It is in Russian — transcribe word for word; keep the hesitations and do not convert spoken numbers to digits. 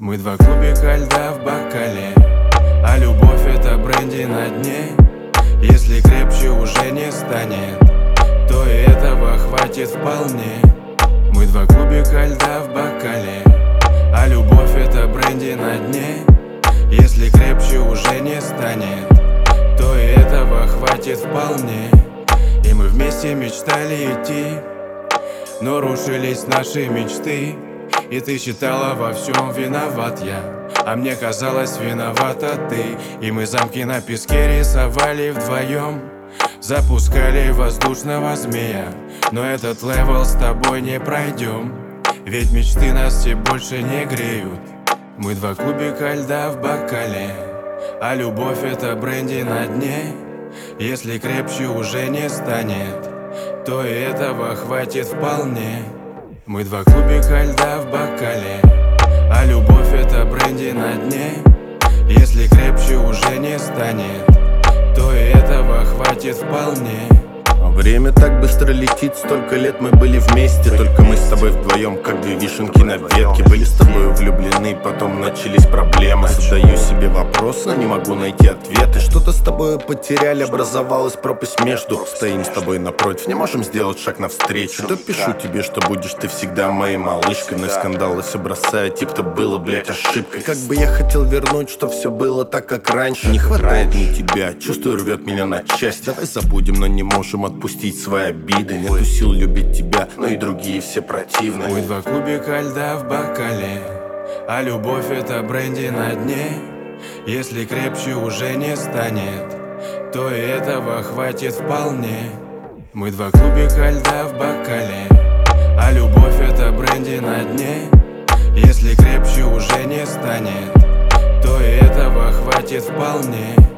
Мы два кубика льда в бокале, а любовь это бренди на дне. Если крепче уже не станет, то и этого хватит вполне. Мы два кубика льда в бокале, а любовь это бренди на дне. Если крепче уже не станет, то и этого хватит вполне. И мы вместе мечтали идти, но рушились наши мечты. И ты считала, во всем виноват я, а мне казалось, виновата ты. И мы замки на песке рисовали вдвоем, запускали воздушного змея. Но этот левел с тобой не пройдем, ведь мечты нас все больше не греют. Мы два кубика льда в бокале, а любовь это бренди на дне. Если крепче уже не станет, то и этого хватит вполне. Мы два кубика льда в бокале, а любовь это бренди на дне. Если крепче уже не станет, то и этого хватит вполне. Время так быстро летит, столько лет мы были вместе. Только мы с тобой вдвоем, как две вишенки на ветке. Были с тобой влюблены, потом начались проблемы. Задаю себе вопрос, но не могу найти ответы. Что-то с тобой потеряли, образовалась пропасть между. Стоим с тобой напротив, не можем сделать шаг навстречу. То пишу тебе, что будешь ты всегда моей малышкой, но скандалы все бросаю, типа было, блять, ошибкой. Как бы я хотел вернуть, что все было так, как раньше. Не хватает мне тебя, чувствую, рвет меня на части. Давай забудем, но не можем отпустить свои обиды. Нету сил любить тебя, но и другие все противны. Мы два кубика льда в бокале, а любовь это бренди на дне. Если крепче уже не станет, то и этого хватит вполне. Мы два кубика льда в бокале, а любовь это бренди на дне. Если крепче уже не станет, то и этого хватит вполне.